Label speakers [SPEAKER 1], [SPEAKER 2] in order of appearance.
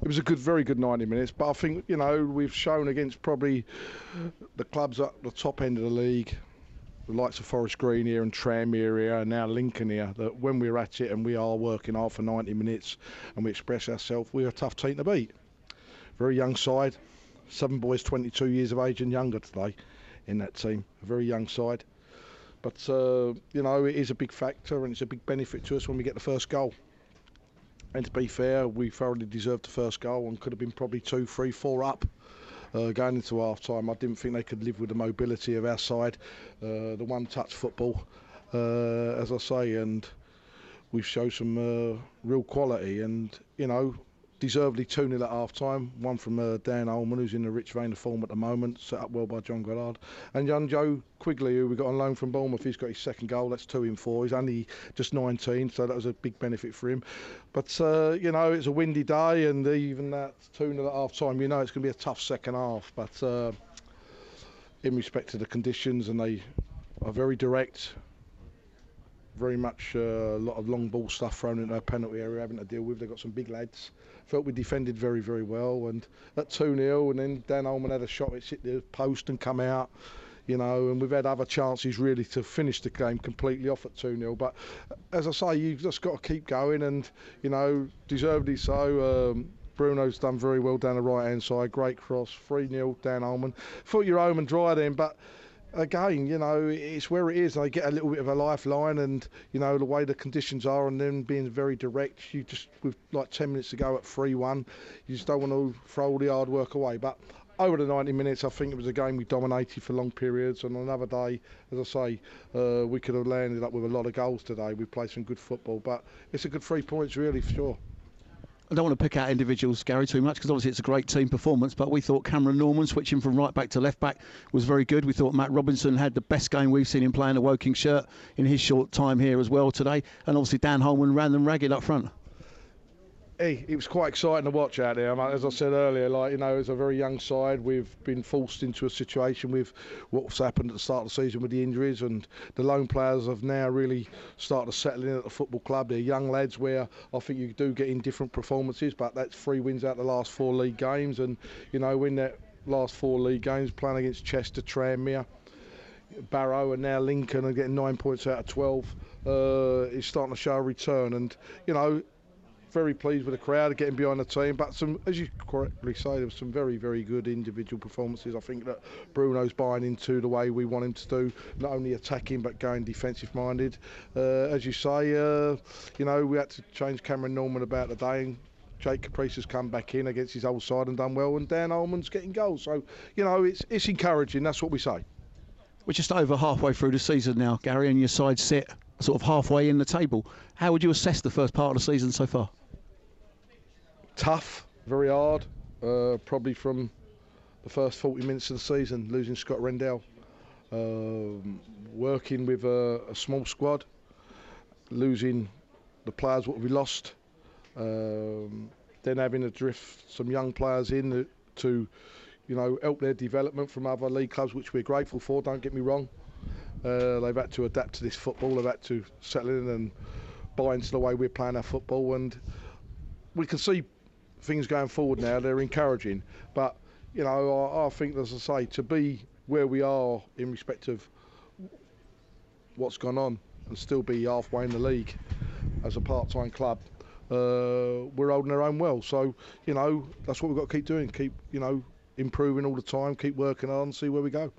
[SPEAKER 1] was a very good 90 minutes, but I think, we've shown against probably the clubs at the top end of the league, the likes of Forest Green here and Tranmere here and now Lincoln here, that when we're at it and we are working hard for 90 minutes and we express ourselves, we're a tough team to beat. Very young side, 7 boys 22 years of age and younger today in that team, a very young side. But, it is a big factor and it's a big benefit to us when we get the first goal. And to be fair, we thoroughly deserved the first goal and could have been probably 2, 3, 4 up going into half time. I didn't think they could live with the mobility of our side, the one-touch football, as I say, and we've shown some real quality and, deservedly 2-0 at half time. One from Dan Ullman, who's in a rich vein of form at the moment, set up well by John Goddard. And young Joe Quigley, who we got on loan from Bournemouth, he's got his second goal. That's 2 in 4. He's only just 19, so that was a big benefit for him. But, it's a windy day, and even that 2-0 at half time, it's going to be a tough second half. But in respect to the conditions, and they are very direct, very much a lot of long ball stuff thrown into our penalty area having to deal with. They've got some big lads. Felt we defended very, very well, and at 2-0, and then Dan Ullman had a shot, it's hit the post and come out, and we've had other chances really to finish the game completely off at 2-0. But as I say, you've just got to keep going, and, deservedly so. Bruno's done very well down the right-hand side, great cross, 3-0, Dan Ullman. Thought you're home and dry then, but again, it's where it is. They get a little bit of a lifeline, and the way the conditions are, and then being very direct. You just, with like 10 minutes to go at 3-1, you just don't want to throw all the hard work away. But over the 90 minutes, I think it was a game we dominated for long periods. And on another day, as I say, we could have landed up with a lot of goals today. We played some good football, but it's a good 3 points, really, for sure.
[SPEAKER 2] I don't want to pick out individuals, Gary, too much, because obviously it's a great team performance, but we thought Cameron Norman switching from right back to left back was very good. We thought Matt Robinson had the best game we've seen him play in a Woking shirt in his short time here as well today, and obviously Dan Holman ran them ragged up front.
[SPEAKER 1] Hey, it was quite exciting to watch out there. As I said earlier, it's a very young side. We've been forced into a situation with what's happened at the start of the season with the injuries, and the lone players have now really started to settle in at the football club. They're young lads where I think you do get in different performances, but that's 3 wins out of the last 4 league games, and win that last 4 league games, playing against Chester, Tranmere, Barrow, and now Lincoln, and getting 9 points out of 12 is starting to show a return. And very pleased with the crowd getting behind the team, but some, as you correctly say, there was some very, very good individual performances. I think that Bruno's buying into the way we want him to do, not only attacking but going defensive minded. As you say, we had to change Cameron Norman about today, and Jake Caprice has come back in against his old side and done well, and Dan Ullman's getting goals. So, it's encouraging, that's what we say.
[SPEAKER 2] We're just over halfway through the season now, Gary, and your side sit sort of halfway in the table. How would you assess the first part of the season so far?
[SPEAKER 1] Tough, very hard, probably from the first 40 minutes of the season, losing Scott Rendell, working with a small squad, losing the players what we lost, then having to drift some young players in to help their development from other league clubs, which we're grateful for, don't get me wrong. They've had to adapt to this football, they've had to settle in and buy into the way we're playing our football, and we can see things going forward now, they're encouraging. But, I think, as I say, to be where we are in respect of what's gone on and still be halfway in the league as a part-time club, we're holding our own well. So, that's what we've got to keep doing, keep, improving all the time, keep working on, see where we go.